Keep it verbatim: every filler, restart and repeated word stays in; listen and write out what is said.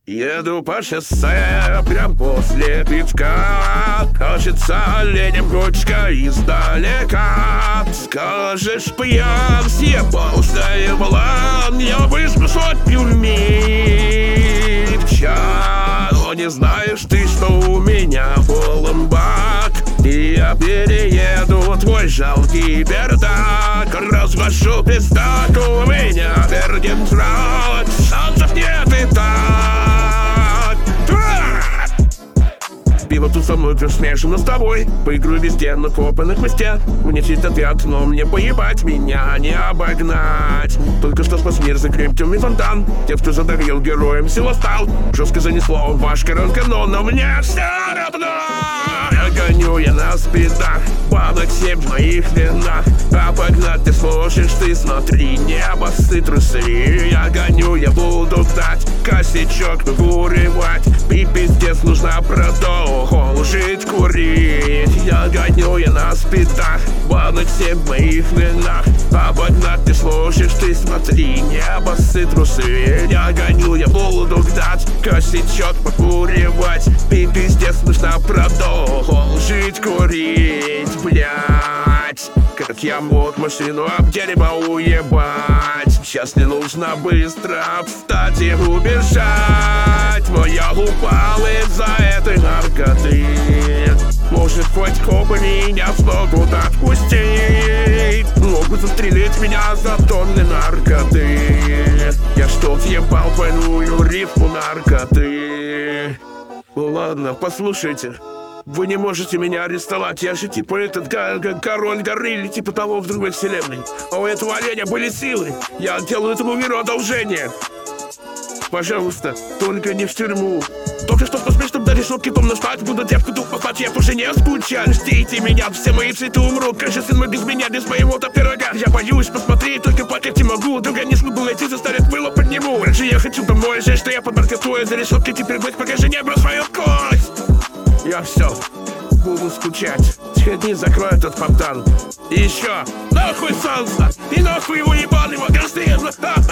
Еду по шоссе прям после пивка. Кажется, оленем кучка издалека. Скажешь, пьян, съебался в план. Я выжгу сотню миль в час. Но не знаешь ты, что у меня полон бак. И я перееду твой жалкий бардак. Развожу пиздак, у меня бергентрак. Шансов нет и так. Пиво тут со мной, смешано с тобой. Поиграю везде, на копанных хвосте. Мне чит ответ, но мне поебать, меня не обогнать. Только что спас мир, закреп темный фонтан. Те, кто задавил героем, сила стал. Жестко занесло в ваш коронканон, но мне все равно. Гоню я на спидах, падок семь в моих винах. Обогнать ты сможешь, ты смотри, небо трусы. Я гоню, я буду ждать, косячок выкуривать. И пиздец нужно продолжить курить. Я гоню я на спидах, падок семь в моих винах. Обогнать ты сможешь, ты смотри, небо трусы. Я гоню, я буду ждать, косячок покуривать. И пиздец нужно продолжить жить, курить, блять. Как я мог машину об дерево уебать. Сейчас не нужно быстро встать и убежать. Но я упал из-за этой наркоты. Может, хоть копы меня смогут отпустить. Могут застрелить меня за тонны наркоты. Я что, въебал двойную рифму наркоты? Ну ладно, послушайте. Вы не можете меня арестовать, я же типа этот король горы или типа того в другой вселенной. А у этого оленя были силы. Я делаю этому миру одолжение. Пожалуйста, только не в тюрьму. Только что посмотри, чтоб до решетки том настать. Буду девку тупо спать, я уже не скучаю. Ждите меня, все мои цветы умрут. Конечно, сын мой без меня, без моего-то пирога. Я боюсь посмотреть, только плакать не могу. Друга не смогу найти, заставит было подниму. Раньше я хочу домой, жаль, что я под наркотой. За решеткой теперь быть, покажи небо свою кость. Я все, буду скучать. Сходи, закрой этот фонтан. И еще, нахуй солнце, и нахуй его ебаный магазин.